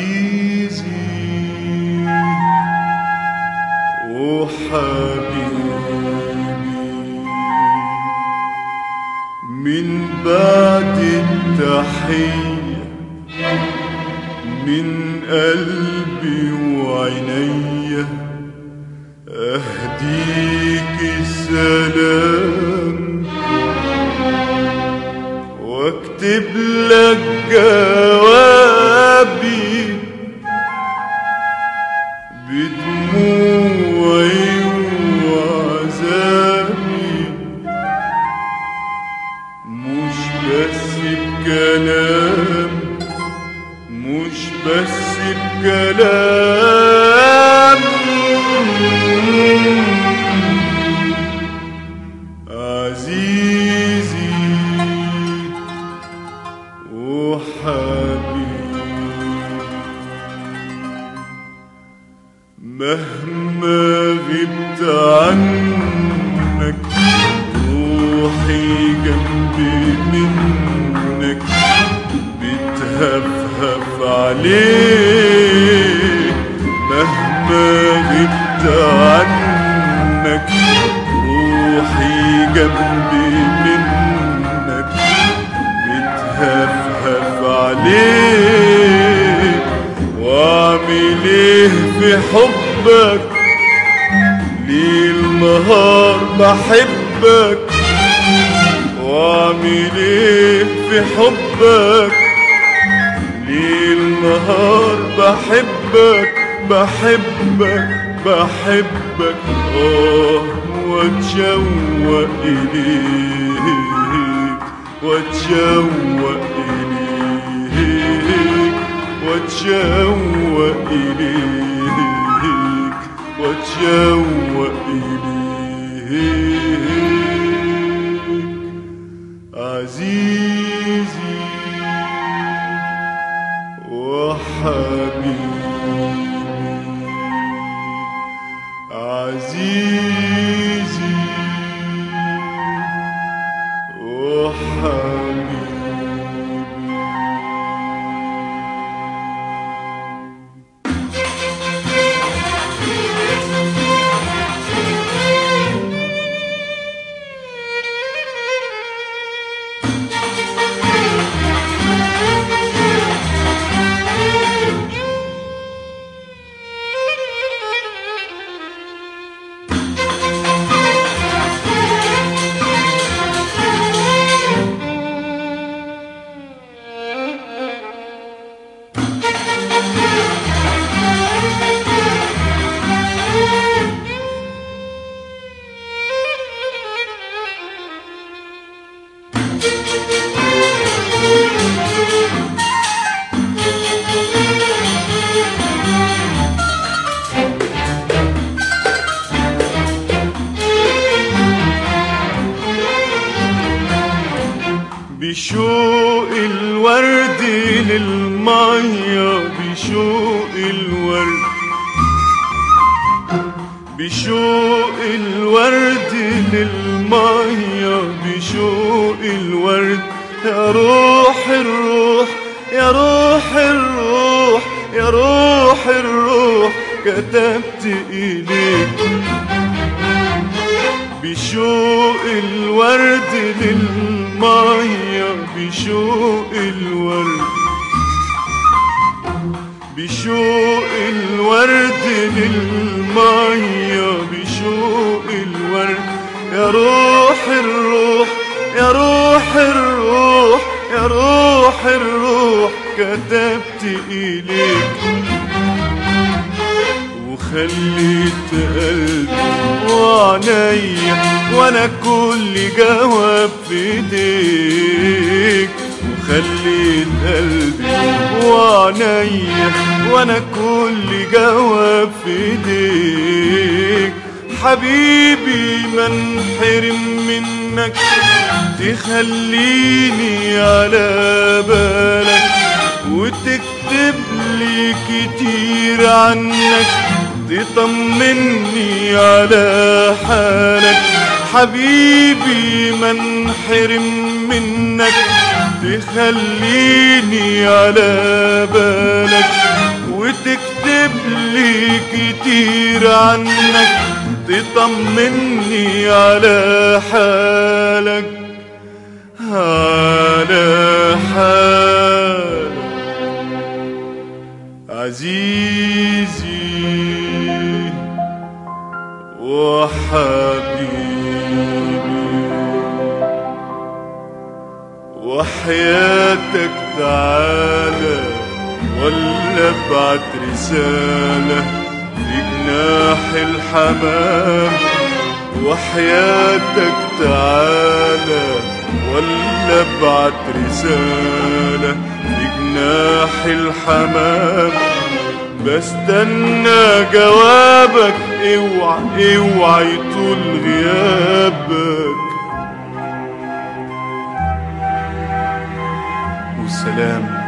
عزيزي وحبيبي، من بعد التحية من قلبي وعينيا أهديك السلام واكتب لك جوابي بدموعي وعذابي، مش بس بكلام، مش بس بكلام. عزيزي وحبيبي، مهما غبت عنك روحي جنبي منك بتهفهف عليك. مهما غبت عنك روحي جنبي منك بتهفهف عليك. واعمل ايه في حبك ليل نهار بحبك، واعمل ايه في حبك ليل نهار بحبك بحبك بحبك. واتشوق إليك واتشوق إليك واتشوق إليك واتشوق إليك. عزيزي وحبيبي، عزيزي وحبيبي. بشوق الورد للمية، بشوق الورد، بشوق الورد للمية، بشوق الورد. يا روح الروح، يا روح الروح، يا روح الروح كتبت إليك. بشوق الورد للمية، بشوق الورد، بشوق الورد للمية، بشوق الورد. يا روح الروح، يا روح الروح، يا روح الروح كتبت إليك. وخليت قلبي وعينيا وانا كل جواب في ايديك. وخليت قلبي وعينيا وانا كل جواب في ايديك. حبيبي ما انحرم منك تخليني على بالك، وتكتب لي كتير عنك تطمني على حالك. حبيبي ما انحرم منك تخليني على بالك، وتكتب لي كتير عنك تطمني على حالك على حالك عزيزي وحبيبي وحياتك تعالى ولا ابعت رسالة في جناح الحمام وحياتك تعالى ولا ابعت رسالة في جناح الحمام بستنى جوابك اوعى اوعى يطول غيابك والسلام